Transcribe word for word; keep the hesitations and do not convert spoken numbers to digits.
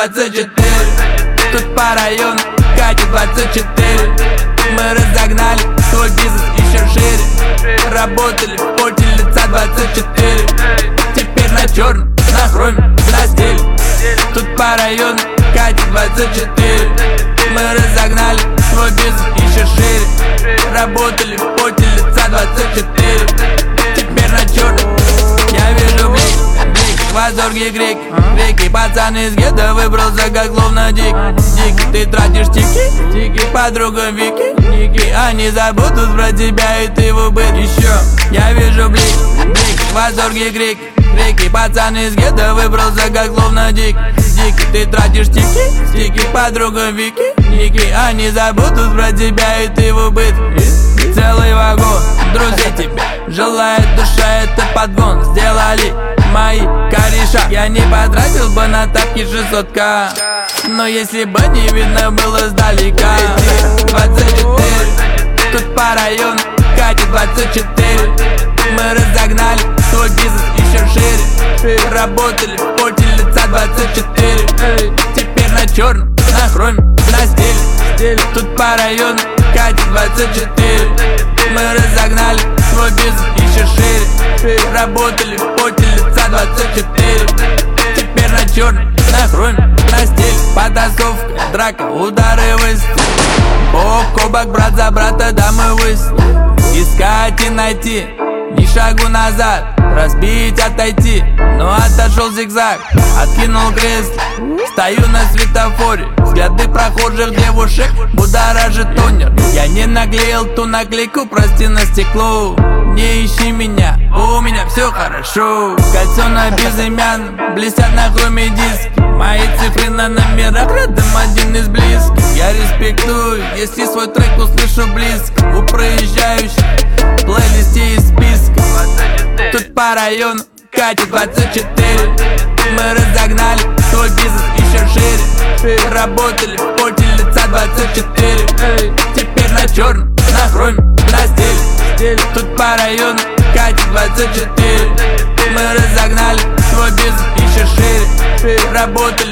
двадцать четыре. Тут по району катит двадцать четыре. Мы разогнали свой бизнес еще шире. Работали в поте лица двадцать четыре. Теперь на черном, на хроме, на стиле. Тут по району катит двадцать четыре. Мы разогнали свой бизнес еще шире. Работали в поте лица двадцать четыре. Теперь на черном. Я вижу блик, блик, в восторге крик. Крики, пацан из гетто выбрался как словно дик. Дик, ты тратишь тики, тики, подругам Вики, Ники. Они забудут про тебя и ты в убытке. Еще я вижу блик, блик, в восторге крик. Крики, пацан из гетто выбрался как словно дик. Дик, ты тратишь тики, тики, подругам Вики, Ники. Они забудут про тебя и ты в убытке. Целый вагон друзей тебе желает душа, это подгон. Сделали мои кореша. Я не потратил бы на тапки шестьсот ка, но если бы не видно было сдалека. Двадцать четыре. Тут по району катит двадцать четыре. Мы разогнали свой бизнес еще шире. Работали в поте лица двадцать четыре. Теперь на черном, на хроме, на стиле. Тут по району катит двадцать четыре. Мы разогнали свой бизнес еще шире. Работали в поте лица двадцать четыре. Теперь на черном, на хроме, на стиле. Потасовка, драка, удары, выстрел. О, кубок, брат за брата, да мы выстрел. Искать и найти, ни шагу назад, разбить, отойти. Но отошел зигзаг, откинул кресло. Стою на светофоре, взгляды прохожих девушек будоражит тонер. Я не наклеил ту наклейку, прости, на стекло. Не ищи меня, у меня все хорошо. Кольцо на безымянном, блестят на хроме диски. Мои цифры на номерах, рядом один из близких. Я респектую, если свой трек услышу близко. У проезжающих в плейлисте из списка. Тут по району катит двадцать четыре. Мы разогнали свой бизнес еще шире. Работали в поте лица двадцать четыре. Теперь на черном, на хроме, на стиле. Тут по району катит двадцать четыре. Мы разогнали свой бизнес еще шире. Работали